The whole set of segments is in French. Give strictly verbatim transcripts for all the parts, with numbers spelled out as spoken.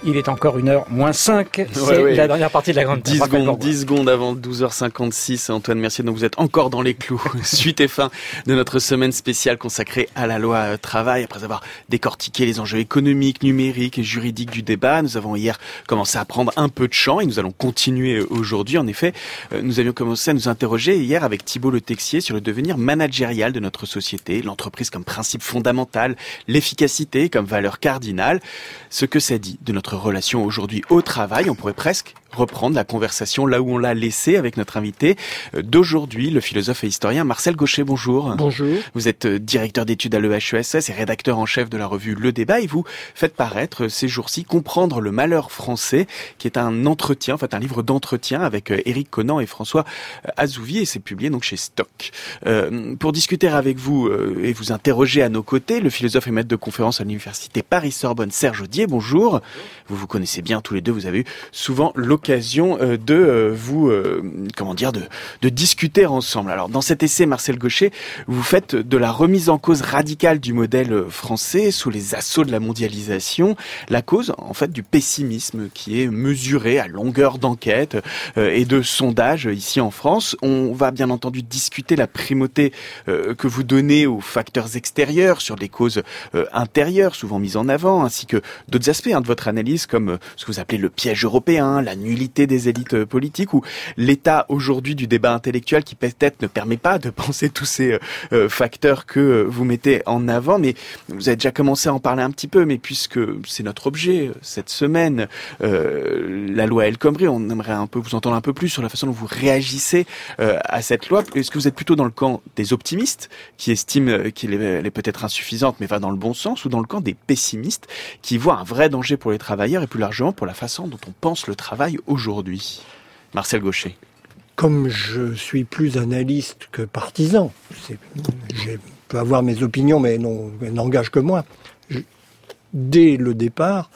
Il est encore une heure moins cinq, c'est ouais, ouais. la dernière partie de la grande dix secondes, dix secondes avant douze heures cinquante-six, Antoine Mercier, donc vous êtes encore dans les clous. Suite et fin de notre semaine spéciale consacrée à la loi travail. Après avoir décortiqué les enjeux économiques, numériques et juridiques du débat, nous avons hier commencé à prendre un peu de champ et nous allons continuer aujourd'hui. En effet, nous avions commencé à nous interroger hier avec Thibault Le Texier sur le devenir managérial de notre société, l'entreprise comme principe fondamental, l'efficacité comme valeur cardinale. Ce que ça dit de notre relation aujourd'hui au travail, on pourrait presque reprendre la conversation là où on l'a laissée avec notre invité d'aujourd'hui, le philosophe et historien Marcel Gauchet. Bonjour. Bonjour. Vous êtes directeur d'études à l'E H E S S et rédacteur en chef de la revue Le Débat et vous faites paraître ces jours-ci Comprendre le malheur français, qui est un entretien, en fait un livre d'entretien avec Éric Conan et François Azouvi, et c'est publié donc chez Stock. Euh, pour discuter avec vous euh, et vous interroger à nos côtés, le philosophe et maître de conférence à l'université Paris-Sorbonne, Serge Audier. Bonjour. Bonjour. Vous vous connaissez bien tous les deux, vous avez eu souvent l'occasion occasion de vous, euh, comment dire, de, de discuter ensemble. Alors, dans cet essai, Marcel Gauchet, vous faites de la remise en cause radicale du modèle français sous les assauts de la mondialisation, la cause, en fait, du pessimisme qui est mesuré à longueur d'enquête euh, et de sondage ici en France. On va bien entendu discuter la primauté euh, que vous donnez aux facteurs extérieurs sur les causes euh, intérieures, souvent mises en avant, ainsi que d'autres aspects hein, de votre analyse, comme euh, ce que vous appelez le piège européen, la nullité des élites politiques ou l'état aujourd'hui du débat intellectuel qui peut-être ne permet pas de penser tous ces euh, facteurs que euh, vous mettez en avant. Mais vous avez déjà commencé à en parler un petit peu, mais puisque c'est notre objet cette semaine, euh, la loi El Khomri, on aimerait un peu vous entendre un peu plus sur la façon dont vous réagissez euh, à cette loi. Est-ce que vous êtes plutôt dans le camp des optimistes qui estiment qu'elle est, elle est peut-être insuffisante mais va dans le bon sens, ou dans le camp des pessimistes qui voient un vrai danger pour les travailleurs et plus largement pour la façon dont on pense le travail aujourd'hui? Marcel Gauchet. Comme je suis plus analyste que partisan, c'est, je peux avoir mes opinions, mais non, elles n'engagent que moi. Je, dès le départ,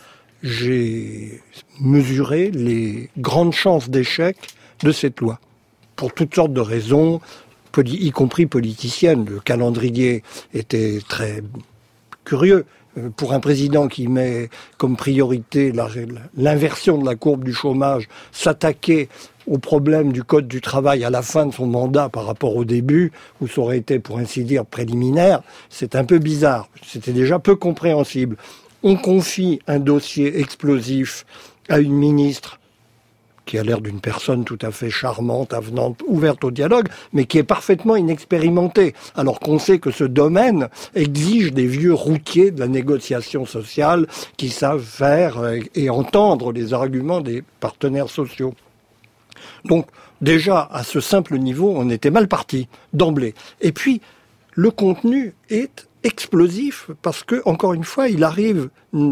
j'ai mesuré les grandes chances d'échec de cette loi, pour toutes sortes de raisons, y compris politiciennes. Le calendrier était très curieux. Pour un président qui met comme priorité la, l'inversion de la courbe du chômage, s'attaquer au problème du code du travail à la fin de son mandat par rapport au début, où ça aurait été, pour ainsi dire, préliminaire, c'est un peu bizarre. C'était déjà peu compréhensible. On confie un dossier explosif à une ministre qui a l'air d'une personne tout à fait charmante, avenante, ouverte au dialogue, mais qui est parfaitement inexpérimentée, alors qu'on sait que ce domaine exige des vieux routiers de la négociation sociale qui savent faire et entendre les arguments des partenaires sociaux. Donc, déjà, à ce simple niveau, on était mal parti, d'emblée. Et puis, le contenu est explosif, parce que, encore une fois, il arrive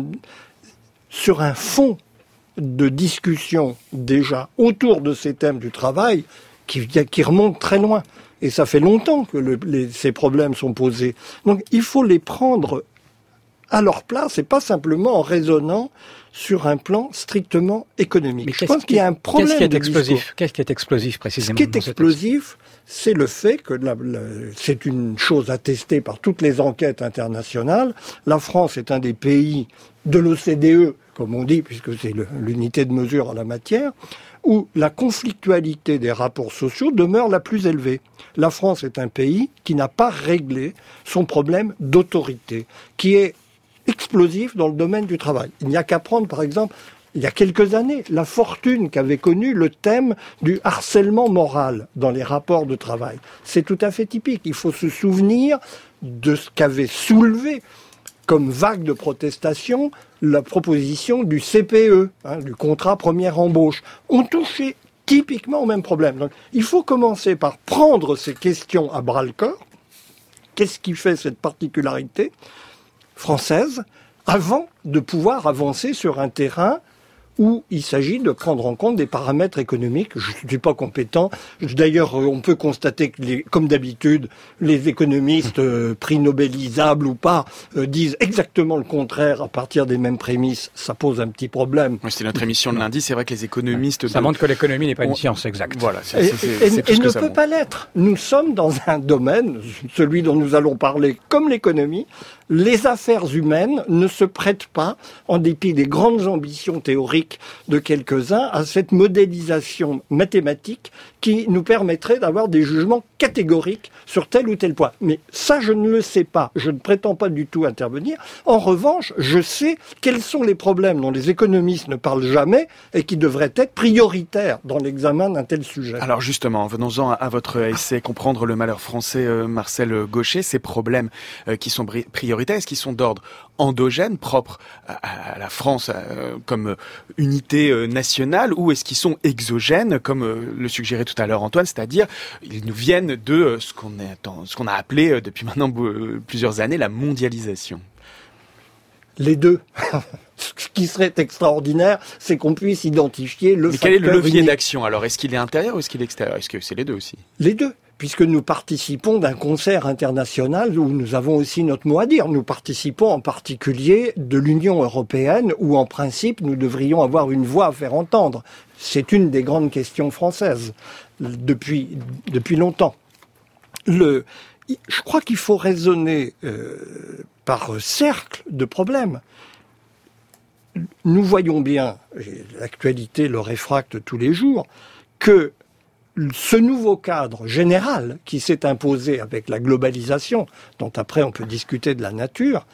sur un fond de discussion déjà autour de ces thèmes du travail qui, qui remontent très loin. Et ça fait longtemps que le, les, ces problèmes sont posés. Donc il faut les prendre à leur place et pas simplement en raisonnant sur un plan strictement économique. Mais je pense qu'il y a un problème qu'est-ce qui est de explosif discours. Qu'est-ce qui est explosif précisément? Ce qui est explosif, c'est le fait que la, la, c'est une chose attestée par toutes les enquêtes internationales. La France est un des pays de l'O C D E, comme on dit, puisque c'est le, l'unité de mesure en la matière, où la conflictualité des rapports sociaux demeure la plus élevée. La France est un pays qui n'a pas réglé son problème d'autorité, qui est explosif dans le domaine du travail. Il n'y a qu'à prendre, par exemple, il y a quelques années, la fortune qu'avait connue le thème du harcèlement moral dans les rapports de travail. C'est tout à fait typique. Il faut se souvenir de ce qu'avait soulevé comme vague de protestation la proposition du C P E, hein, du contrat première embauche. On touchait typiquement au même problème. Donc, il faut commencer par prendre ces questions à bras-le-corps. Qu'est-ce qui fait cette particularité française, avant de pouvoir avancer sur un terrain où il s'agit de prendre en compte des paramètres économiques. Je ne suis pas compétent. D'ailleurs, on peut constater que, les, comme d'habitude, les économistes, euh, prix Nobelisables ou pas, euh, disent exactement le contraire à partir des mêmes prémices. Ça pose un petit problème. Oui, c'était notre émission de lundi. C'est vrai que les économistes... Ça de... montre que l'économie n'est pas une on... science exacte. Voilà. C'est, et c'est, c'est, et, c'est tout et ce que ne ça peut montre. pas l'être. Nous sommes dans un domaine, celui dont nous allons parler comme l'économie, Les affaires humaines ne se prêtent pas, en dépit des grandes ambitions théoriques de quelques-uns, à cette modélisation mathématique qui nous permettrait d'avoir des jugements catégoriques sur tel ou tel point. Mais ça, je ne le sais pas. Je ne prétends pas du tout intervenir. En revanche, je sais quels sont les problèmes dont les économistes ne parlent jamais et qui devraient être prioritaires dans l'examen d'un tel sujet. Alors justement, venons-en à votre essai « Comprendre le malheur français », euh, Marcel Gauchet. Ces problèmes euh, qui sont prioritaires, est-ce qu'ils sont d'ordre endogène, propre à, à la France euh, comme unité euh, nationale, ou est-ce qu'ils sont exogènes, comme euh, le suggérait tout à l'heure Antoine, c'est-à-dire ils nous viennent de euh, ce qu'on a, ce qu'on a appelé euh, depuis maintenant euh, plusieurs années la mondialisation? Les deux. Ce qui serait extraordinaire, c'est qu'on puisse identifier le Mais facteur quel est le levier unique. d'action? Alors, est-ce qu'il est intérieur ou est-ce qu'il est extérieur? Est-ce que c'est les deux aussi? Les deux, puisque nous participons d'un concert international où nous avons aussi notre mot à dire. Nous participons en particulier de l'Union européenne où, en principe, nous devrions avoir une voix à faire entendre. C'est une des grandes questions françaises depuis, depuis longtemps. Le, je crois qu'il faut raisonner euh, par cercle de problèmes. Nous voyons bien, et l'actualité le réfracte tous les jours, que ce nouveau cadre général qui s'est imposé avec la globalisation, dont après on peut discuter de la nature,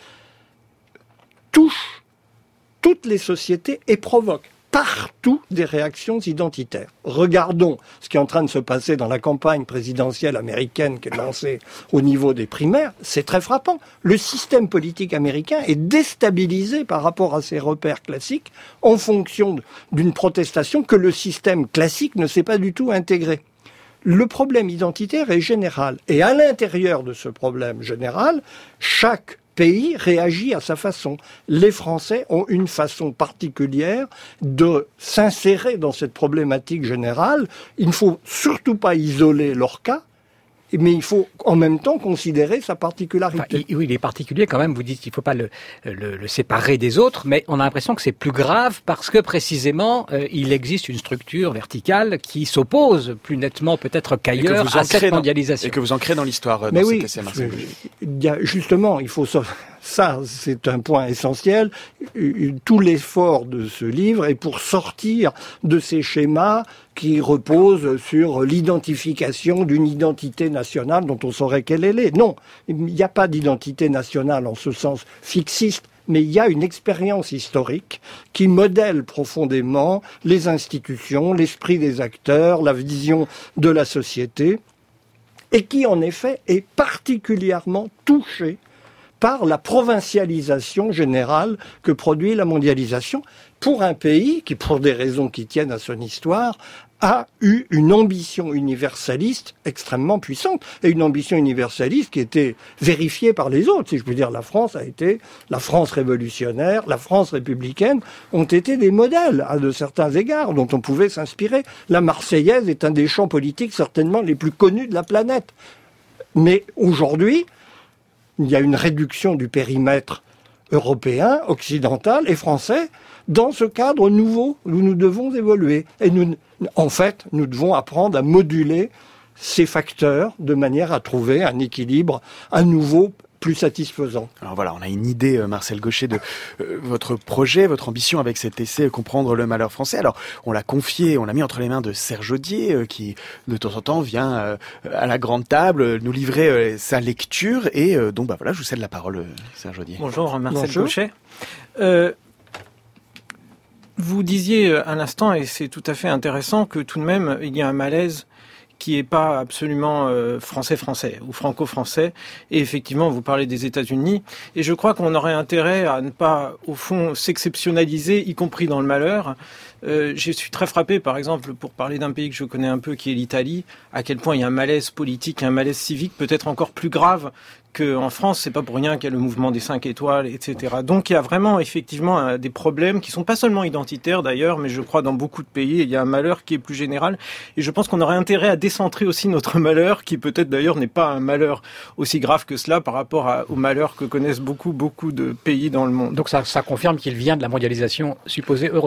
touche toutes les sociétés et provoque partout des réactions identitaires. Regardons ce qui est en train de se passer dans la campagne présidentielle américaine qui est lancée au niveau des primaires. C'est très frappant. Le système politique américain est déstabilisé par rapport à ses repères classiques en fonction d'une protestation que le système classique ne s'est pas du tout intégré. Le problème identitaire est général. Et à l'intérieur de ce problème général, chaque pays réagit à sa façon. Les Français ont une façon particulière de s'insérer dans cette problématique générale. Il ne faut surtout pas isoler leur cas, mais il faut en même temps considérer sa particularité. Enfin, il, oui, il est particulier quand même. Vous dites qu'il ne faut pas le, le, le séparer des autres, mais on a l'impression que c'est plus grave parce que précisément euh, il existe une structure verticale qui s'oppose plus nettement peut-être qu'ailleurs à cette mondialisation. Dans, et que vous ancrez dans l'histoire. Mais dans oui, cet essai, Marcel. Il y a, justement, il faut ça, c'est un point essentiel. Tout l'effort de ce livre est pour sortir de ces schémas qui reposent sur l'identification d'une identité nationale dont on saurait quelle elle est. Non, il n'y a pas d'identité nationale en ce sens fixiste, mais il y a une expérience historique qui modèle profondément les institutions, l'esprit des acteurs, la vision de la société, et qui en effet est particulièrement touchée par la provincialisation générale que produit la mondialisation pour un pays qui, pour des raisons qui tiennent à son histoire, a eu une ambition universaliste extrêmement puissante, et une ambition universaliste qui était vérifiée par les autres. Si je peux dire, la France a été, la France révolutionnaire, la France républicaine ont été des modèles à de certains égards dont on pouvait s'inspirer. La Marseillaise est un des champs politiques certainement les plus connus de la planète. Mais aujourd'hui, il y a une réduction du périmètre européen, occidental et français dans ce cadre nouveau où nous devons évoluer. Et nous, en fait, nous devons apprendre à moduler ces facteurs de manière à trouver un équilibre à nouveau plus satisfaisant. Alors voilà, on a une idée, Marcel Gauchet, de euh, votre projet, votre ambition avec cet essai « Comprendre le malheur français ». Alors, on l'a confié, on l'a mis entre les mains de Serge Audier, euh, qui, de temps en temps, vient euh, à la grande table nous livrer euh, sa lecture. Et euh, donc, bah voilà, je vous cède la parole, euh, Serge Audier. Bonjour, Marcel Bonjour. Gauchet. Euh, vous disiez à l'instant, et c'est tout à fait intéressant, que tout de même, il y a un malaise qui est pas absolument euh, français-français ou franco-français. Et effectivement, vous parlez des États-Unis. Et je crois qu'on aurait intérêt à ne pas, au fond, s'exceptionnaliser, y compris dans le malheur. Euh, je suis très frappé, par exemple, pour parler d'un pays que je connais un peu, qui est l'Italie, à quel point il y a un malaise politique, un malaise civique peut-être encore plus grave qu'en France. C'est pas pour rien qu'il y a le mouvement des cinq étoiles, et cetera. Donc il y a vraiment effectivement des problèmes qui sont pas seulement identitaires d'ailleurs, mais je crois dans beaucoup de pays, il y a un malheur qui est plus général. Et je pense qu'on aurait intérêt à décentrer aussi notre malheur, qui peut-être d'ailleurs n'est pas un malheur aussi grave que cela par rapport à, au malheur que connaissent beaucoup, beaucoup de pays dans le monde. Donc ça, ça confirme qu'il vient de la mondialisation supposée heureuse.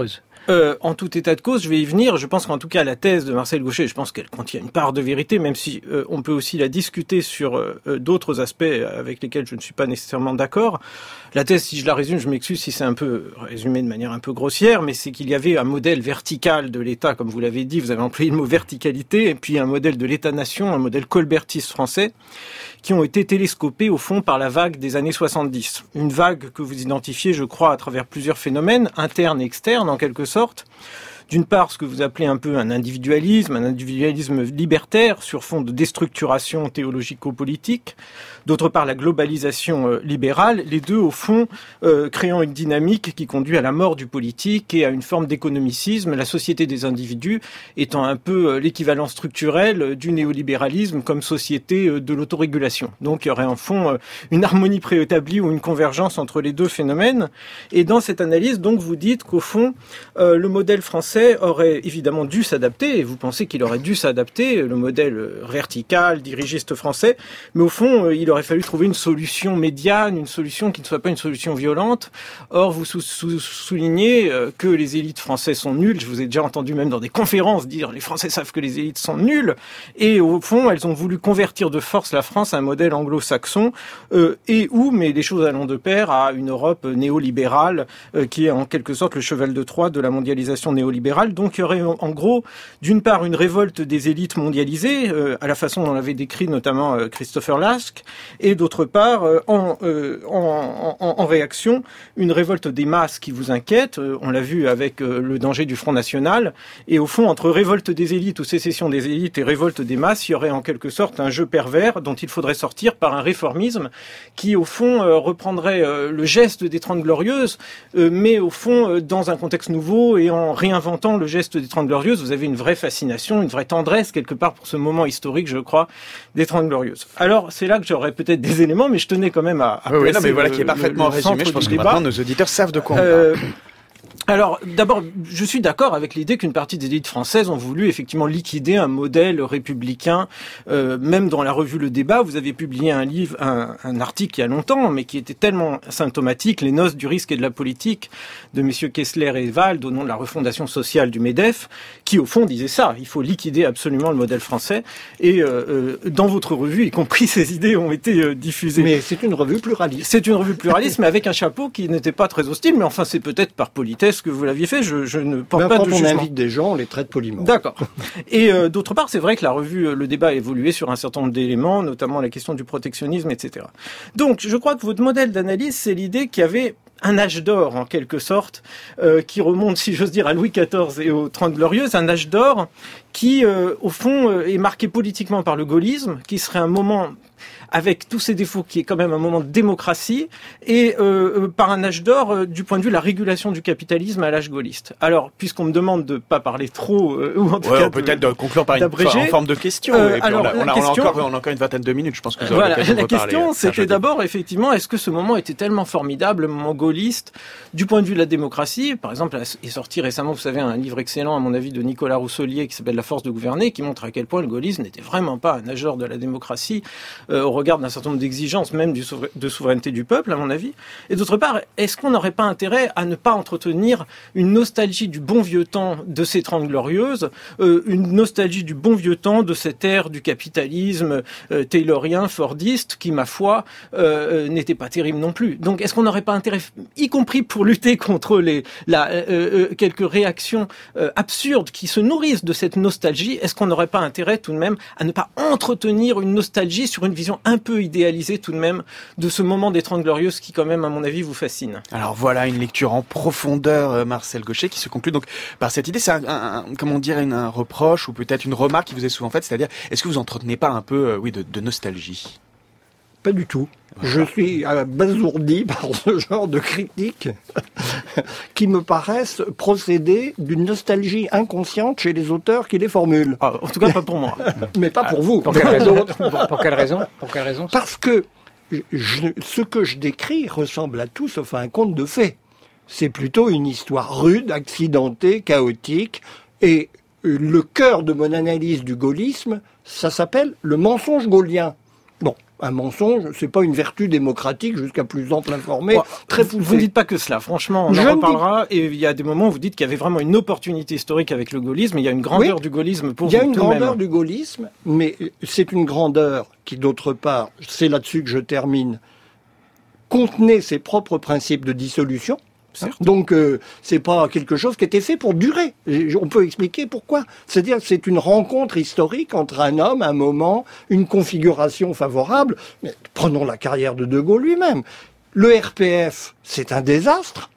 Euh, en tout état de cause, je vais y venir. Je pense qu'en tout cas, la thèse de Marcel Gauchet, je pense qu'elle contient une part de vérité, même si euh, on peut aussi la discuter sur euh, d'autres aspects avec lesquels je ne suis pas nécessairement d'accord. La thèse, si je la résume, je m'excuse si c'est un peu résumé de manière un peu grossière, mais c'est qu'il y avait un modèle vertical de l'État, comme vous l'avez dit, vous avez employé le mot verticalité, et puis un modèle de l'État-nation, un modèle colbertiste français, qui ont été télescopés au fond par la vague des années soixante-dix. Une vague que vous identifiez, je crois, à travers plusieurs phénomènes, internes et externes en quelque sorte. D'une part, ce que vous appelez un peu un individualisme, un individualisme libertaire sur fond de déstructuration théologico-politique. D'autre part, la globalisation euh, libérale. Les deux, au fond, euh, créant une dynamique qui conduit à la mort du politique et à une forme d'économicisme, la société des individus étant un peu euh, l'équivalent structurel euh, du néolibéralisme comme société euh, de l'autorégulation. Donc, il y aurait en fond euh, une harmonie préétablie ou une convergence entre les deux phénomènes. Et dans cette analyse, donc, vous dites qu'au fond, euh, le modèle français aurait évidemment dû s'adapter, et vous pensez qu'il aurait dû s'adapter, le modèle vertical, dirigiste français, mais au fond, il aurait fallu trouver une solution médiane, une solution qui ne soit pas une solution violente. Or, vous sou- sou- soulignez que les élites françaises sont nulles, je vous ai déjà entendu même dans des conférences dire « les Français savent que les élites sont nulles », et au fond, elles ont voulu convertir de force la France à un modèle anglo-saxon, euh, et où, mais les choses allant de pair, à une Europe néolibérale, euh, qui est en quelque sorte le cheval de Troie de la mondialisation néolibérale. Donc il y aurait en gros, d'une part, une révolte des élites mondialisées, euh, à la façon dont l'avait décrit notamment euh, Christopher Lask, et d'autre part, euh, en, euh, en, en, en réaction, une révolte des masses qui vous inquiète. Euh, on l'a vu avec euh, le danger du Front National. Et au fond, entre révolte des élites ou sécession des élites et révolte des masses, il y aurait en quelque sorte un jeu pervers dont il faudrait sortir par un réformisme qui, au fond, euh, reprendrait euh, le geste des Trente Glorieuses, euh, mais au fond, euh, dans un contexte nouveau et en réinventant le geste des Trente Glorieuses. Vous avez une vraie fascination, une vraie tendresse quelque part pour ce moment historique, je crois, des Trente Glorieuses. Alors, c'est là que j'aurais peut-être des éléments, mais je tenais quand même à, à oui, placer oui, non, mais voilà, le, qui est parfaitement le, le résumé. Je pense que débat. maintenant nos auditeurs savent de quoi on Euh, parle. Alors, d'abord, je suis d'accord avec l'idée qu'une partie des élites françaises ont voulu effectivement liquider un modèle républicain. Euh, même dans la revue Le Débat, vous avez publié un livre, un, un article il y a longtemps, mais qui était tellement symptomatique, Les noces du risque et de la politique, de messieurs Kessler et Wald, au nom de la refondation sociale du MEDEF, qui au fond disait ça, il faut liquider absolument le modèle français. Et euh, euh, dans votre revue, y compris ces idées ont été euh, diffusées. Mais c'est une revue pluraliste. C'est une revue pluraliste, mais avec un chapeau qui n'était pas très hostile, mais enfin c'est peut-être par politesse que vous l'aviez fait, je, je ne porte Ben, pas quand de on jugement. invite des gens, on les traite poliment. D'accord. Et euh, d'autre part, c'est vrai que la revue Le Débat a évolué sur un certain nombre d'éléments, notamment la question du protectionnisme, et cetera. Donc, je crois que votre modèle d'analyse, c'est l'idée qu'il y avait un âge d'or, en quelque sorte, euh, qui remonte, si j'ose dire, à Louis quatorze et aux Trente Glorieuses, un âge d'or qui, euh, au fond, euh, est marqué politiquement par le gaullisme, qui serait un moment avec tous ses défauts, qui est quand même un moment de démocratie, et euh, par un âge d'or euh, du point de vue de la régulation du capitalisme à l'âge gaulliste. Alors, puisqu'on me demande de pas parler trop, euh, ou en tout Ouais, cas on peut peut-être de conclure par une d'abréger. en forme de question. Euh, et puis alors, on, a, on, la a, on, a question- encore, on a encore une vingtaine de minutes, je pense que vous aurez Voilà, l'occasion de la reparler, question, euh, Serge c'était Audet. d'abord, effectivement, est-ce que ce moment était tellement formidable, le moment gaulliste, du point de vue de la démocratie? Par exemple, est sorti récemment, vous savez, un livre excellent, à mon avis, de Nicolas Rousselier, qui s'appelle La force de gouverner, qui montre à quel point le gaullisme n'était vraiment pas un âge d'or de la démocratie, euh, au regard d'un certain nombre d'exigences, même du souver- de souveraineté du peuple, à mon avis. Et d'autre part, est-ce qu'on n'aurait pas intérêt à ne pas entretenir une nostalgie du bon vieux temps de ces Trente Glorieuses, euh, une nostalgie du bon vieux temps de cette ère du capitalisme euh, taylorien, fordiste, qui, ma foi, euh, euh, n'était pas terrible non plus. Donc, est-ce qu'on n'aurait pas intérêt, y compris pour lutter contre les, la, euh, euh, quelques réactions euh, absurdes qui se nourrissent de cette nostalgie, est-ce qu'on n'aurait pas intérêt tout de même à ne pas entretenir une nostalgie sur une vision un peu idéalisée tout de même de ce moment des Trente Glorieuses qui, quand même, à mon avis, vous fascine? Alors voilà une lecture en profondeur, euh, Marcel Gauchet, qui se conclut donc par cette idée. C'est un, un, un- comment dire, une, un reproche ou peut-être une remarque qui vous est souvent faite, c'est-à-dire est-ce que vous entretenez pas un peu, euh, oui, de, de nostalgie? Pas du tout. Je suis abasourdi par ce genre de critiques qui me paraissent procéder d'une nostalgie inconsciente chez les auteurs qui les formulent. Ah, en tout cas, pas pour moi. Mais pas pour vous. Pour quelle raison pour, pour quelle raison Pour quelle raison Parce que je- ce que je décris ressemble à tout sauf à un conte de fées. C'est plutôt une histoire rude, accidentée, chaotique. Et le cœur de mon analyse du gaullisme, ça s'appelle le mensonge gaullien. Bon, Un mensonge, c'est pas une vertu démocratique jusqu'à plus ample informé, Bon, très poussé. Vous ne dites pas que cela, franchement, on Je en ne reparlera. Et il y a des moments où vous dites qu'il y avait vraiment une opportunité historique avec le gaullisme. Et il y a une grandeur Oui, du gaullisme pour il y a vous, une tout de grandeur même. du gaullisme, mais c'est une grandeur qui, d'autre part, c'est là-dessus que je termine, contenait ses propres principes de dissolution. Certes. Donc, euh, c'est pas quelque chose qui était fait pour durer. Et on peut expliquer pourquoi. C'est-à-dire que c'est une rencontre historique entre un homme, un moment, une configuration favorable. Mais prenons la carrière de De Gaulle lui-même. Le R P F, c'est un désastre.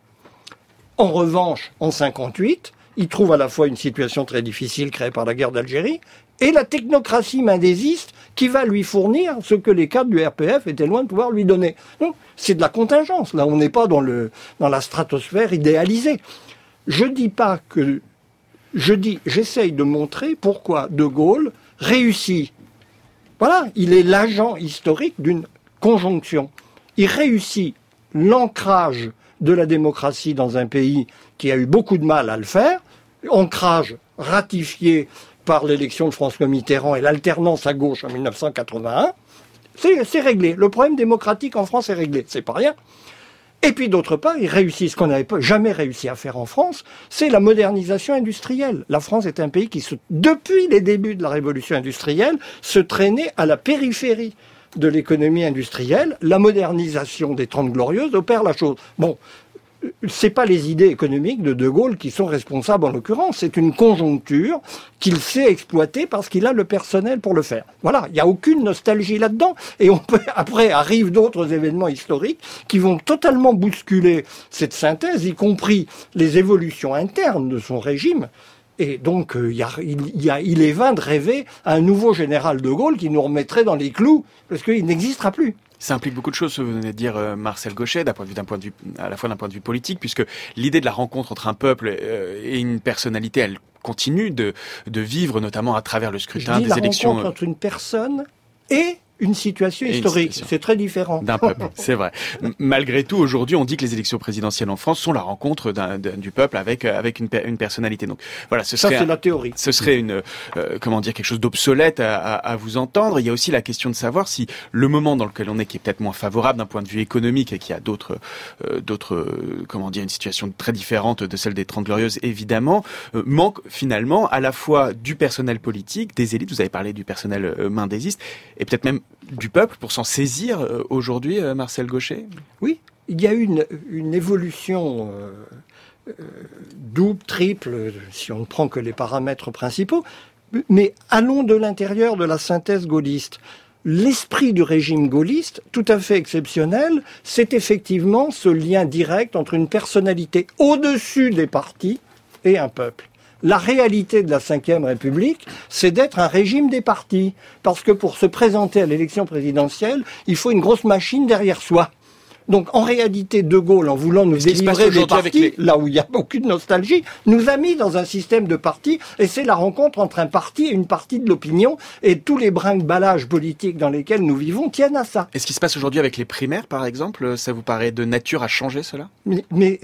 En revanche, en cinquante-huit, il trouve à la fois une situation très difficile créée par la guerre d'Algérie et la technocratie mendésiste qui va lui fournir ce que les cadres du R P F étaient loin de pouvoir lui donner. Donc, c'est de la contingence. Là, on n'est pas dans le, dans la stratosphère idéalisée. Je dis pas que, je dis, j'essaye de montrer pourquoi De Gaulle réussit. Voilà, il est l'agent historique d'une conjonction. Il réussit l'ancrage de la démocratie dans un pays qui a eu beaucoup de mal à le faire, ancrage ratifié par l'élection de François Mitterrand et l'alternance à gauche en mille neuf cent quatre-vingt-un, c'est, c'est réglé. Le problème démocratique en France est réglé, c'est pas rien. Et puis d'autre part, il réussit ce qu'on n'avait pas jamais réussi à faire en France, c'est la modernisation industrielle. La France est un pays qui, se, depuis les débuts de la révolution industrielle, se traînait à la périphérie de l'économie industrielle. La modernisation des Trente Glorieuses opère la chose. Bon, c'est pas les idées économiques de De Gaulle qui sont responsables en l'occurrence, c'est une conjoncture qu'il sait exploiter parce qu'il a le personnel pour le faire. Voilà, il n'y a aucune nostalgie là-dedans et on peut, après arrivent d'autres événements historiques qui vont totalement bousculer cette synthèse, y compris les évolutions internes de son régime. Et donc, euh, y a, il, y a, il est vain de rêver à un nouveau général de Gaulle qui nous remettrait dans les clous, parce qu'il n'existera plus. Ça implique beaucoup de choses, ce que vous venez de dire, euh, Marcel Gauchet, d'un point de vue, d'un point de vue, à la fois d'un point de vue politique, puisque l'idée de la rencontre entre un peuple euh, et une personnalité, elle continue de, de vivre, notamment à travers le scrutin Je dis des la élections. rencontre entre une personne et une situation Et une historique. situation. C'est très différent. D'un peuple, c'est vrai. M- Malgré tout, aujourd'hui, on dit que les élections présidentielles en France sont la rencontre d'un, d'un, du peuple avec avec une, une personnalité. Donc voilà, ce Ça, serait c'est un, la théorie. ce serait une euh, comment dire quelque chose d'obsolète à, à, à vous entendre. Il y a aussi la question de savoir si le moment dans lequel on est, qui est peut-être moins favorable d'un point de vue économique et qui a d'autres euh, d'autres euh, comment dire une situation très différente de celle des Trente Glorieuses, évidemment, euh, manque finalement à la fois du personnel politique, des élites. Vous avez parlé du personnel euh, mendésiste et peut-être même du peuple pour s'en saisir euh, aujourd'hui, euh, Marcel Gauchet. Oui, il y a eu une, une évolution euh, euh, double, triple, si on ne prend que les paramètres principaux, mais allons de l'intérieur de la synthèse gaulliste. L'esprit du régime gaulliste, tout à fait exceptionnel, c'est effectivement ce lien direct entre une personnalité au-dessus des partis et un peuple. La réalité de la Cinquième République, c'est d'être un régime des partis. Parce que pour se présenter à l'élection présidentielle, il faut une grosse machine derrière soi. Donc en réalité, De Gaulle, en voulant nous délivrer des partis, les... là où il n'y a aucune nostalgie, nous a mis dans un système de partis, et c'est la rencontre entre un parti et une partie de l'opinion, et tous les brinque-ballages politiques dans lesquels nous vivons tiennent à ça. Et ce qui se passe aujourd'hui avec les primaires, par exemple, ça vous paraît de nature à changer cela ? mais, mais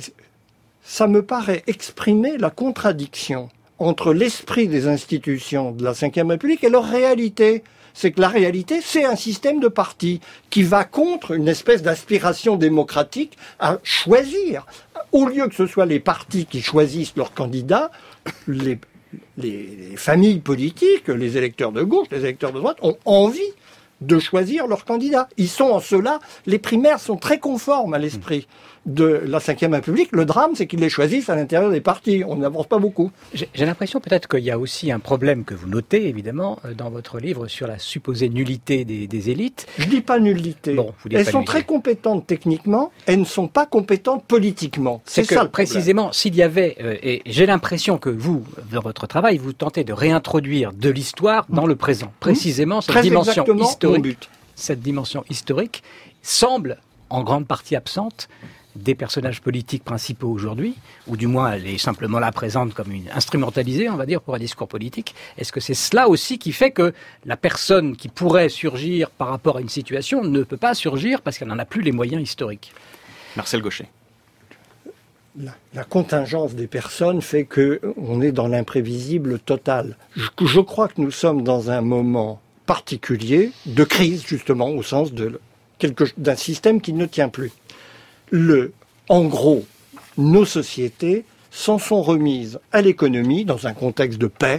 ça me paraît exprimer la contradiction entre l'esprit des institutions de la Cinquième République et leur réalité. C'est que la réalité, c'est un système de partis qui va contre une espèce d'aspiration démocratique à choisir. Au lieu que ce soit les partis qui choisissent leurs candidats, les, les, les familles politiques, les électeurs de gauche, les électeurs de droite, ont envie de choisir leurs candidats. Ils sont en cela, les primaires sont très conformes à l'esprit de la Cinquième République. Le drame, c'est qu'ils les choisissent à l'intérieur des partis. On n'avance pas beaucoup. J'ai, j'ai l'impression peut-être qu'il y a aussi un problème que vous notez, évidemment, dans votre livre sur la supposée nullité des, des élites. Je dis pas nullité. Bon, vous dites elles pas sont nullité. très compétentes techniquement, elles ne sont pas compétentes politiquement. C'est, C'est que, ça le problème. précisément, s'il y avait, euh, et j'ai l'impression que vous, dans votre travail, vous tentez de réintroduire de l'histoire dans le présent. Précisément, cette Très dimension exactement mon historique, but. cette dimension historique semble en grande partie absente des personnages politiques principaux aujourd'hui, ou du moins elle est simplement là présente comme une instrumentalisée, on va dire, pour un discours politique. Est-ce que c'est cela aussi qui fait que la personne qui pourrait surgir par rapport à une situation ne peut pas surgir parce qu'elle n'en a plus les moyens historiques ? Marcel Gauchet. La, la contingence des personnes fait que on est dans l'imprévisible total. Je, je crois que nous sommes dans un moment particulier de crise, justement, au sens de quelque, d'un système qui ne tient plus. Le, en gros, nos sociétés s'en sont remises à l'économie dans un contexte de paix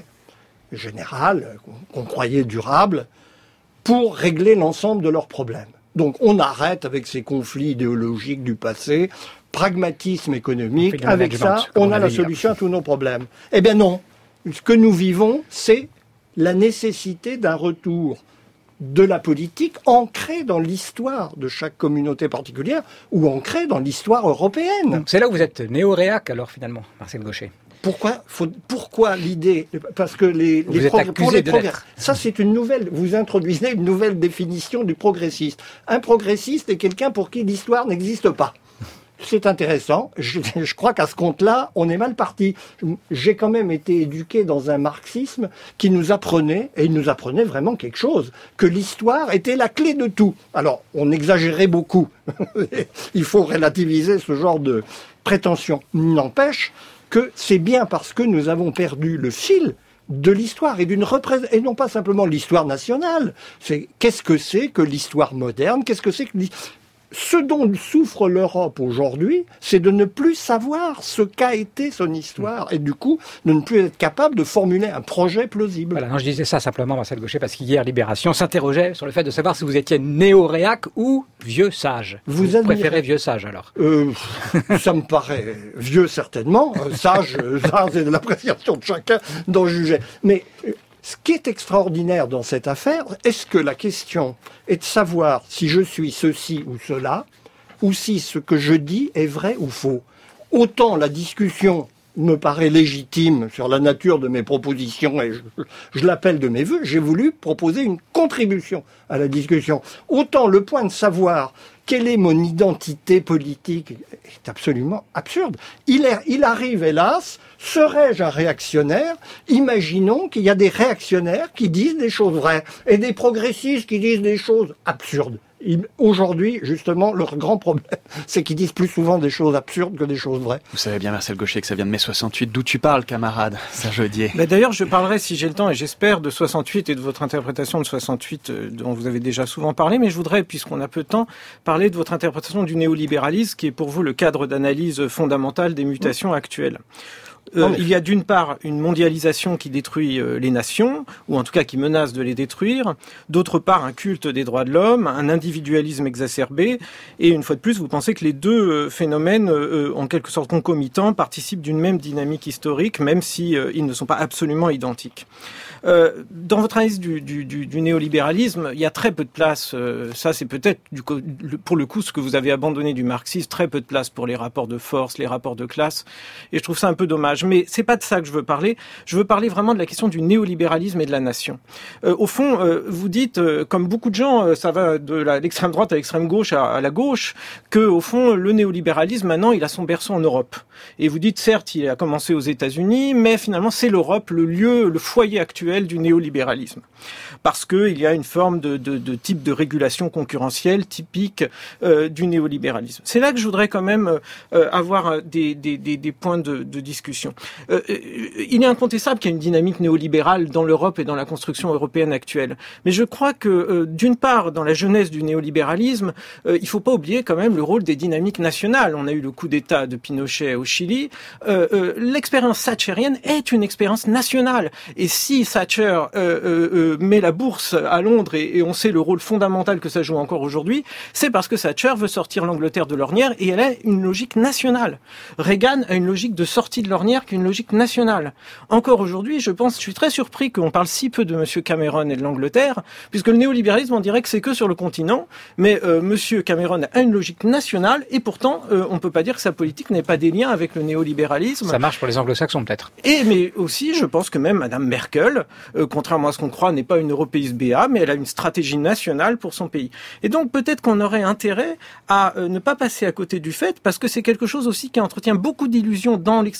générale, qu'on croyait durable, pour régler l'ensemble de leurs problèmes. Donc on arrête avec ces conflits idéologiques du passé, pragmatisme économique, avec ça, on a la solution à tous nos problèmes. Eh bien non, ce que nous vivons, c'est la nécessité d'un retour de la politique ancrée dans l'histoire de chaque communauté particulière ou ancrée dans l'histoire européenne. Donc, c'est là où vous êtes néo-réac alors finalement, Marcel Gauchet. Pourquoi, faut, pourquoi l'idée? Parce que les, vous les êtes progr- pour les de progrès, ça c'est une nouvelle. Vous introduisez une nouvelle définition du progressiste. Un progressiste est quelqu'un pour qui l'histoire n'existe pas. C'est intéressant. Je, je crois qu'à ce compte-là, on est mal parti. J'ai quand même été éduqué dans un marxisme qui nous apprenait, et il nous apprenait vraiment quelque chose, que l'histoire était la clé de tout. Alors, on exagérait beaucoup. Il faut relativiser ce genre de prétention. N'empêche que c'est bien parce que nous avons perdu le fil de l'histoire et d'une représent- et non pas simplement l'histoire nationale. C'est qu'est-ce que c'est que l'histoire moderne? Qu'est-ce que c'est que l'histoire... Ce dont souffre l'Europe aujourd'hui, c'est de ne plus savoir ce qu'a été son histoire et du coup de ne plus être capable de formuler un projet plausible. Voilà, non, je disais ça simplement, Marcel Gauchet, parce qu'hier, Libération s'interrogeait sur le fait de savoir si vous étiez néo-réac ou vieux sage. Vous, vous admirez... préférez vieux sage alors? euh, Ça me paraît vieux certainement, sage, ça c'est de l'appréciation de chacun d'en juger. Mais ce qui est extraordinaire dans cette affaire, est-ce que la question est de savoir si je suis ceci ou cela, ou si ce que je dis est vrai ou faux? Autant la discussion me paraît légitime sur la nature de mes propositions, et je, je l'appelle de mes vœux, j'ai voulu proposer une contribution à la discussion. Autant le point de savoir quelle est mon identité politique est absolument absurde. Il, est, il arrive, hélas, serais-je un réactionnaire? Imaginons qu'il y a des réactionnaires qui disent des choses vraies et des progressistes qui disent des choses absurdes. Aujourd'hui, justement, leur grand problème, c'est qu'ils disent plus souvent des choses absurdes que des choses vraies. Vous savez bien, Marcel Gauchet, que ça vient de mai soixante-huit. D'où tu parles, camarade, Serge Audier? Bah d'ailleurs, je parlerai, si j'ai le temps, et j'espère, de soixante-huit et de votre interprétation de soixante-huit, euh, dont vous avez déjà souvent parlé, mais je voudrais, puisqu'on a peu de temps, parler de votre interprétation du néolibéralisme, qui est pour vous le cadre d'analyse fondamental des mutations actuelles. Euh, il y a d'une part une mondialisation qui détruit euh, les nations, ou en tout cas qui menace de les détruire. D'autre part, un culte des droits de l'homme, un individualisme exacerbé. Et une fois de plus, vous pensez que les deux euh, phénomènes, euh, en quelque sorte concomitants, participent d'une même dynamique historique, même si euh, ils ne sont pas absolument identiques. Euh, dans votre analyse du, du, du, du néolibéralisme, il y a très peu de place, euh, ça c'est peut-être du, pour le coup ce que vous avez abandonné du marxisme, très peu de place pour les rapports de force, les rapports de classe, et je trouve ça un peu dommage. Mais c'est pas de ça que je veux parler, je veux parler vraiment de la question du néolibéralisme et de la nation. Euh, au fond, euh, vous dites, euh, comme beaucoup de gens, euh, ça va de la, l'extrême droite à l'extrême gauche à, à la gauche, que au fond le néolibéralisme maintenant il a son berceau en Europe. Et vous dites certes il a commencé aux États-Unis, mais finalement c'est l'Europe, le lieu, le foyer actuel du néolibéralisme, parce que il y a une forme de, de, de type de régulation concurrentielle typique euh, du néolibéralisme. C'est là que je voudrais quand même euh, avoir des, des, des, des points de, de discussion. Euh, il est incontestable qu'il y a une dynamique néolibérale dans l'Europe et dans la construction européenne actuelle, mais je crois que euh, d'une part, dans la jeunesse du néolibéralisme, euh, il faut pas oublier quand même le rôle des dynamiques nationales. On a eu le coup d'État de Pinochet au Chili. Euh, euh, l'expérience thatchérienne est une expérience nationale, et si Thatcher Euh, euh, euh, met la bourse à Londres et, et on sait le rôle fondamental que ça joue encore aujourd'hui, c'est parce que Thatcher veut sortir l'Angleterre de l'ornière et elle a une logique nationale. Reagan a une logique de sortie de l'ornière qui est une logique nationale. Encore aujourd'hui, je pense, je suis très surpris qu'on parle si peu de M. Cameron et de l'Angleterre, puisque le néolibéralisme, on dirait que c'est que sur le continent, mais euh, M. Cameron a une logique nationale et pourtant, euh, on peut pas dire que sa politique n'ait pas des liens avec le néolibéralisme. Ça marche pour les anglo-saxons peut-être. Et mais aussi, je pense que même Mme Merkel, Euh, contrairement à ce qu'on croit, n'est pas une européiste béat, mais elle a une stratégie nationale pour son pays. Et donc peut-être qu'on aurait intérêt à euh, ne pas passer à côté du fait, parce que c'est quelque chose aussi qui entretient beaucoup d'illusions dans l'extrême droite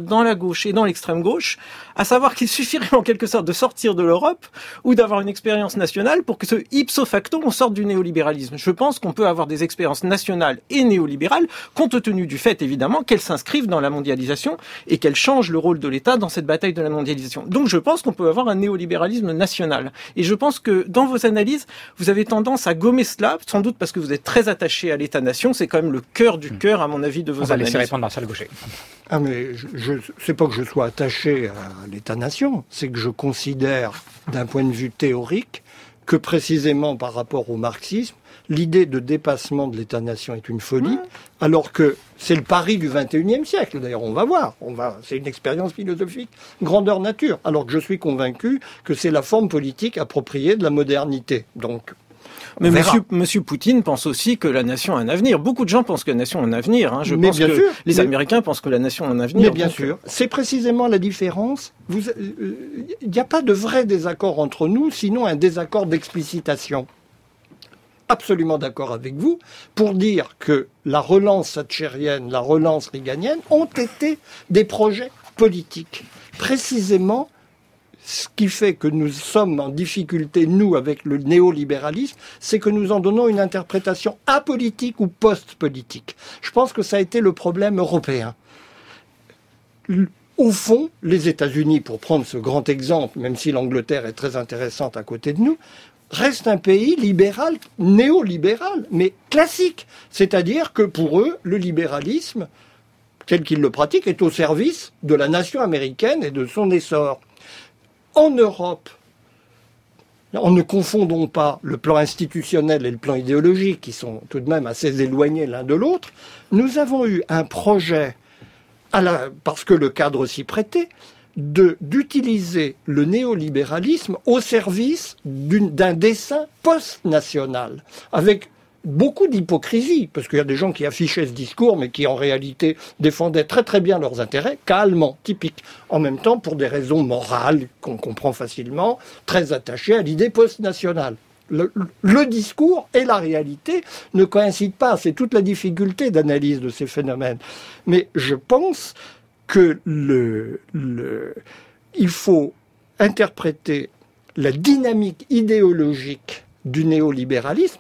dans la gauche et dans l'extrême gauche, à savoir qu'il suffirait en quelque sorte de sortir de l'Europe ou d'avoir une expérience nationale pour que ce ipso facto on sorte du néolibéralisme. Je pense qu'on peut avoir des expériences nationales et néolibérales compte tenu du fait évidemment qu'elles s'inscrivent dans la mondialisation et qu'elles changent le rôle de l'État dans cette bataille de la mondialisation. Donc je pense qu'on peut avoir un néolibéralisme national. Et je pense que dans vos analyses, vous avez tendance à gommer cela, sans doute parce que vous êtes très attaché à l'État-nation. C'est quand même le cœur du cœur, à mon avis, de vos analyses. On va laisser répondre Marcel Gauchet. Ah mais je, je c'est pas que je sois attaché à l'État-nation, c'est que je considère d'un point de vue théorique que précisément par rapport au marxisme, l'idée de dépassement de l'État-nation est une folie, mmh. alors que c'est le pari du vingt et unième siècle. D'ailleurs, on va voir. On va, c'est une expérience philosophique grandeur nature. Alors que je suis convaincu que c'est la forme politique appropriée de la modernité. Donc, mais monsieur, monsieur Poutine pense aussi que la nation a un avenir. Beaucoup de gens pensent que la nation a un avenir. Hein. Je mais pense que sûr, les mais, Américains pensent que la nation a un avenir. Mais bien sûr. C'est précisément la différence. Il n'y euh, a pas de vrai désaccord entre nous, sinon un désaccord d'explicitation. Absolument d'accord avec vous, pour dire que la relance thatchérienne, la relance reaganienne ont été des projets politiques. Précisément, ce qui fait que nous sommes en difficulté, nous, avec le néolibéralisme, c'est que nous en donnons une interprétation apolitique ou post-politique. Je pense que ça a été le problème européen. Au fond, les États-Unis, pour prendre ce grand exemple, même si l'Angleterre est très intéressante à côté de nous, reste un pays libéral, néolibéral, mais classique. C'est-à-dire que pour eux, le libéralisme, tel qu'ils le pratiquent, est au service de la nation américaine et de son essor. En Europe, en ne confondons pas le plan institutionnel et le plan idéologique, qui sont tout de même assez éloignés l'un de l'autre, nous avons eu un projet, à la, parce que le cadre s'y prêtait, de, d'utiliser le néolibéralisme au service d'une, d'un dessein post-national, avec beaucoup d'hypocrisie, parce qu'il y a des gens qui affichaient ce discours, mais qui en réalité défendaient très très bien leurs intérêts, cas allemand, typique. En même temps, pour des raisons morales qu'on comprend facilement, très attachés à l'idée post-nationale. Le, le discours et la réalité ne coïncident pas, c'est toute la difficulté d'analyse de ces phénomènes. Mais je pense que le, le, il faut interpréter la dynamique idéologique du néolibéralisme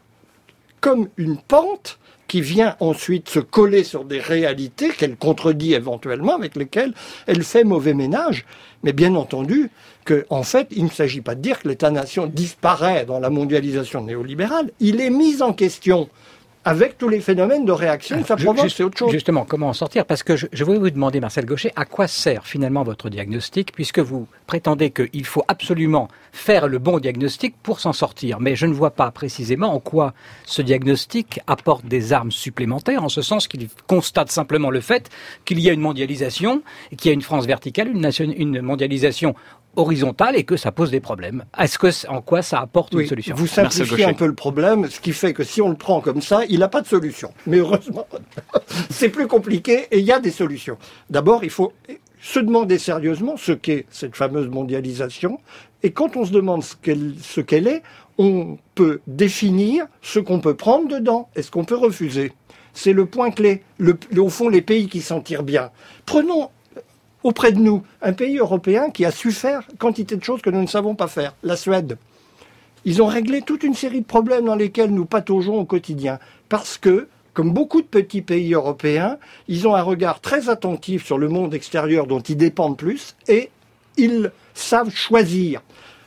comme une pente qui vient ensuite se coller sur des réalités qu'elle contredit éventuellement, avec lesquelles elle fait mauvais ménage. Mais bien entendu que, en fait, il ne s'agit pas de dire que l'État-nation disparaît dans la mondialisation néolibérale. Il est mis en question avec tous les phénomènes de réaction que ça provoque, c'est autre chose. Justement, comment en sortir ? Parce que je, je voulais vous demander, Marcel Gauchet, à quoi sert finalement votre diagnostic, puisque vous prétendez qu'il faut absolument faire le bon diagnostic pour s'en sortir. Mais je ne vois pas précisément en quoi ce diagnostic apporte des armes supplémentaires, en ce sens qu'il constate simplement le fait qu'il y a une mondialisation, qu'il y a une France verticale, une, nation, une mondialisation horizontale et que ça pose des problèmes. Est-ce que, en quoi ça apporte oui, une solution ? Vous simplifiez un peu le problème, ce qui fait que si on le prend comme ça, il n'a pas de solution. Mais heureusement, c'est plus compliqué et il y a des solutions. D'abord, il faut se demander sérieusement ce qu'est cette fameuse mondialisation. Et quand on se demande ce qu'elle, ce qu'elle est, on peut définir ce qu'on peut prendre dedans et ce qu'on peut refuser. C'est le point clé. Le, au fond, les pays qui s'en tirent bien. Prenons auprès de nous un pays européen qui a su faire quantité de choses que nous ne savons pas faire. La Suède. Ils ont réglé toute une série de problèmes dans lesquels nous pataugeons au quotidien. Parce que, comme beaucoup de petits pays européens, ils ont un regard très attentif sur le monde extérieur dont ils dépendent plus et ils savent choisir.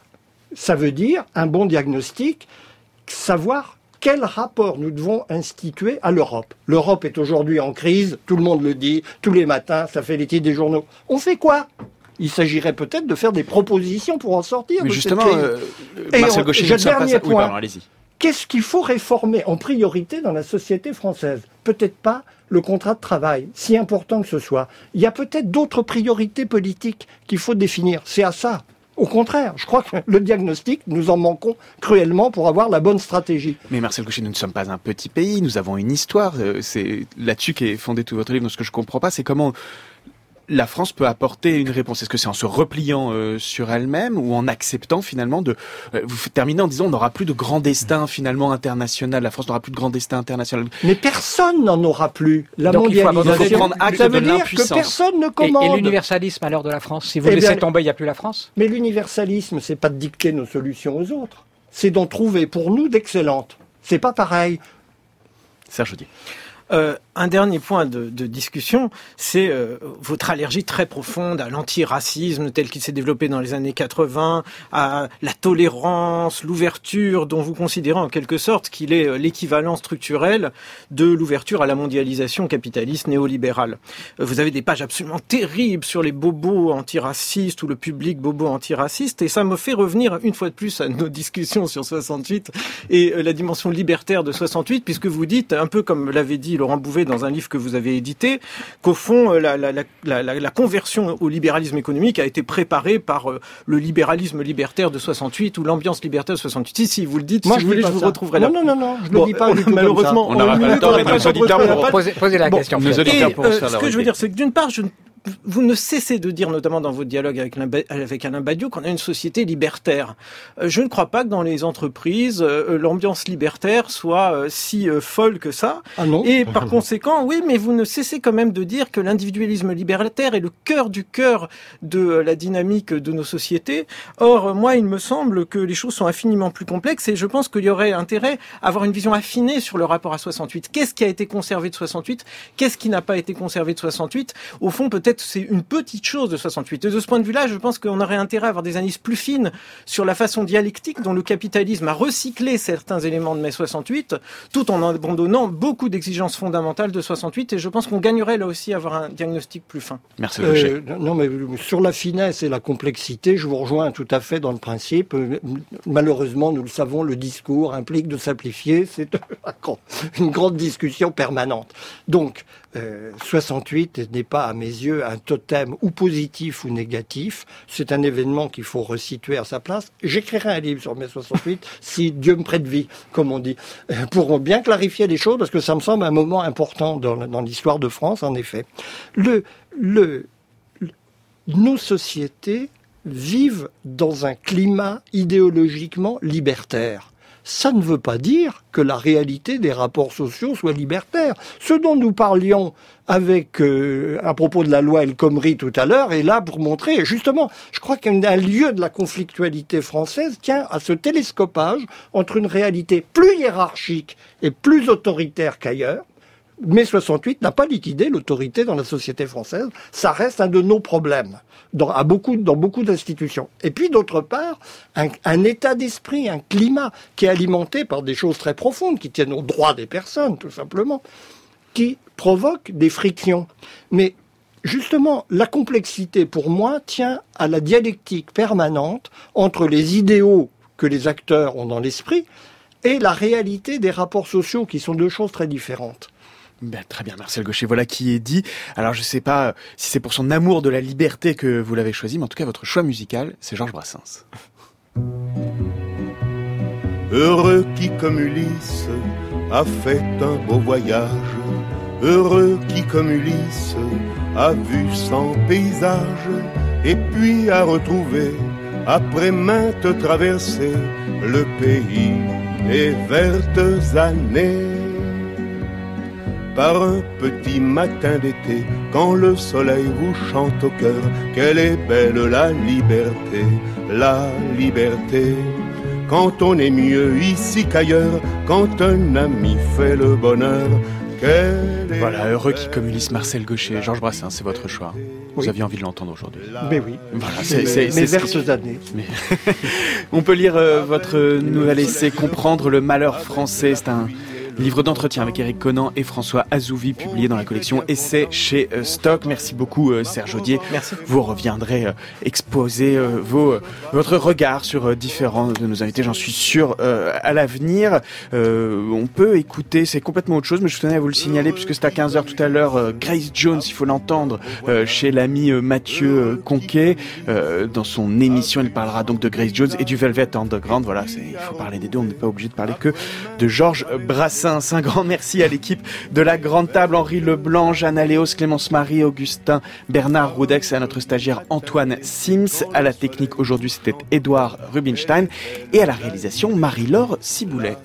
Ça veut dire un bon diagnostic, savoir quel rapport nous devons instituer à l'Europe. L'Europe est aujourd'hui en crise, tout le monde le dit, tous les matins, ça fait les titres des journaux. On fait quoi ? Il s'agirait peut-être de faire des propositions pour en sortir. Mais de justement, cette crise. euh, Marcel Gauchet, Et dernier point, oui, pardon, allez-y. Qu'est-ce qu'il faut réformer en priorité dans la société française ? Peut-être pas le contrat de travail, si important que ce soit. Il y a peut-être d'autres priorités politiques qu'il faut définir. C'est à ça. Au contraire, je crois que le diagnostic, nous en manquons cruellement pour avoir la bonne stratégie. Mais Marcel Gauchet, nous ne sommes pas un petit pays, nous avons une histoire. C'est là-dessus qu'est fondé tout votre livre. Donc ce que je ne comprends pas, c'est comment la France peut apporter une réponse? Est-ce que c'est en se repliant euh, sur elle-même ou en acceptant finalement de... Euh, vous terminez en disant on n'aura plus de grand destin finalement international, la France n'aura plus de grand destin international. Mais personne n'en aura plus. La Donc, mondialisation, il faut prendre acte ça veut de dire l'impuissance. que personne ne commande. Et, et l'universalisme alors de la France? Si vous Eh laissez bien, tomber, il n'y a plus la France? Mais l'universalisme, c'est pas de dicter nos solutions aux autres. C'est d'en trouver pour nous d'excellentes. C'est pas pareil. Serge Audier. Euh, un dernier point de, de discussion, c'est euh, votre allergie très profonde à l'antiracisme tel qu'il s'est développé dans les années quatre-vingts, à la tolérance, l'ouverture, dont vous considérez en quelque sorte qu'il est euh, l'équivalent structurel de l'ouverture à la mondialisation capitaliste néolibérale. Euh, vous avez des pages absolument terribles sur les bobos antiracistes ou le public bobo antiraciste, et ça me fait revenir une fois de plus à nos discussions sur soixante-huit et euh, la dimension libertaire de soixante-huit, puisque vous dites, un peu comme l'avait dit Laurent Bouvet dans un livre que vous avez édité, qu'au fond, la, la, la, la, la conversion au libéralisme économique a été préparée par euh, le libéralisme libertaire de soixante-huit ou l'ambiance libertaire de soixante-huit. Si, si, vous le dites, Moi, si je vous voulez, pas je vous ça. retrouverai là. Non, non, non, non, je Bon, le dis pas on, du tout malheureusement, comme ça. On n'aura pas le temps, mais nos auditeurs pourront Posez, posez la Bon, question. nos Pierre. auditeurs Et pourront se euh, faire ce leur que je veux idée. dire, c'est que d'une part, je ne vous ne cessez de dire, notamment dans votre dialogue avec, avec Alain Badiou, qu'on a une société libertaire. Euh, je ne crois pas que dans les entreprises, euh, l'ambiance libertaire soit euh, si euh, folle que ça. Ah non. Et par conséquent, oui, mais vous ne cessez quand même de dire que l'individualisme libertaire est le cœur du cœur de euh, la dynamique de nos sociétés. Or, euh, moi, il me semble que les choses sont infiniment plus complexes et je pense qu'il y aurait intérêt à avoir une vision affinée sur le rapport à soixante-huit. Qu'est-ce qui a été conservé de soixante-huit? Qu'est-ce qui n'a pas été conservé de soixante-huit? Au fond, peut-être c'est une petite chose de soixante-huit. Et de ce point de vue-là, je pense qu'on aurait intérêt à avoir des analyses plus fines sur la façon dialectique dont le capitalisme a recyclé certains éléments de mai soixante-huit, tout en abandonnant beaucoup d'exigences fondamentales de soixante-huit. Et je pense qu'on gagnerait là aussi à avoir un diagnostic plus fin. Merci Roger. Euh, non, mais sur la finesse et la complexité, je vous rejoins tout à fait dans le principe. Euh, Malheureusement, nous le savons, le discours implique de simplifier. C'est une grande discussion permanente. Donc, euh, soixante-huit n'est pas, à mes yeux, un totem ou positif ou négatif. C'est un événement qu'il faut resituer à sa place. J'écrirai un livre sur mai soixante-huit si Dieu me prête vie, comme on dit, pour bien clarifier les choses, parce que ça me semble un moment important dans, dans l'histoire de France, en effet. Le, le, le, nos sociétés vivent dans un climat idéologiquement libertaire. Ça ne veut pas dire que la réalité des rapports sociaux soit libertaire. Ce dont nous parlions avec euh, à propos de la loi El Khomri tout à l'heure est là pour montrer, justement, je crois qu'un lieu de la conflictualité française tient à ce télescopage entre une réalité plus hiérarchique et plus autoritaire qu'ailleurs. mai soixante-huit n'a pas liquidé l'autorité dans la société française. Ça reste un de nos problèmes dans, à beaucoup, dans beaucoup d'institutions. Et puis, d'autre part, un, un état d'esprit, un climat qui est alimenté par des choses très profondes, qui tiennent aux droits des personnes, tout simplement, qui provoquent des frictions. Mais justement, la complexité, pour moi, tient à la dialectique permanente entre les idéaux que les acteurs ont dans l'esprit et la réalité des rapports sociaux, qui sont deux choses très différentes. Ben, très bien, Marcel Gauchet, voilà qui est dit. Alors je sais pas si c'est pour son amour de la liberté que vous l'avez choisi, mais en tout cas votre choix musical, c'est Georges Brassens. Heureux qui comme Ulysse a fait un beau voyage, heureux qui comme Ulysse a vu cent paysages, et puis a retrouvé, après maintes traversées, le pays des vertes années. Par un petit matin d'été, quand le soleil vous chante au cœur, quelle est belle la liberté, la liberté. Quand on est mieux ici qu'ailleurs, quand un ami fait le bonheur, quelle est voilà, heureux qui comme Ulysse, Marcel Gauchet, Georges Brassens, c'est votre choix. Vous oui. aviez envie de l'entendre aujourd'hui. Mais oui, voilà, c'est, c'est, c'est, mes c'est vertes années. Mais on peut lire euh, votre nouvel essai Comprendre le malheur français, c'est un livre d'entretien avec Éric Conan et François Azouvi, publié dans la collection Essais chez euh, Stock. Merci beaucoup euh, Serge Audier. Merci. Vous reviendrez euh, exposer euh, vos, euh, votre regard sur euh, différents de nos invités, j'en suis sûr, euh, à l'avenir. Euh, on peut écouter, c'est complètement autre chose, mais je tenais à vous le signaler, puisque c'est à quinze heures tout à l'heure, euh, Grace Jones, il faut l'entendre, euh, chez l'ami euh, Mathieu euh, Conquet. Euh, dans son émission, il parlera donc de Grace Jones et du Velvet Underground. Voilà, c'est, il faut parler des deux, on n'est pas obligé de parler que de Georges Brassens. Brassens. Un grand merci à l'équipe de la Grande Table, Henri Leblanc, Jeanne Aléos, Clémence Marie, Augustin, Bernard Roudex et à notre stagiaire Antoine Sims. À la technique aujourd'hui, c'était Édouard Rubinstein et à la réalisation Marie-Laure Ciboulet.